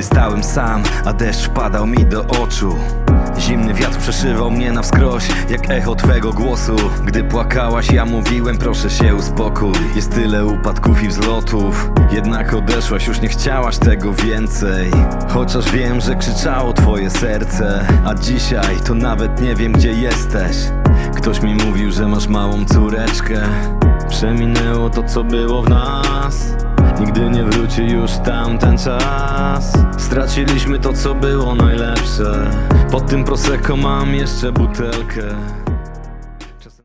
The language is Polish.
stałem sam, a deszcz padał mi do oczu. Zimny wiatr przeszywał mnie na wskroś, jak echo twego głosu. Gdy płakałaś, ja mówiłem, proszę się uspokój. Jest tyle upadków i wzlotów, jednak odeszłaś, już nie chciałaś tego więcej. Chociaż wiem, że krzyczało twoje serce, a dzisiaj to nawet nie wiem, gdzie jesteś. Ktoś mi mówił, że masz małą córeczkę. Przeminęło to, co było w nas. Nigdy nie wróci już tamten czas. Straciliśmy to, co było najlepsze. Pod tym Prosecco mam jeszcze butelkę.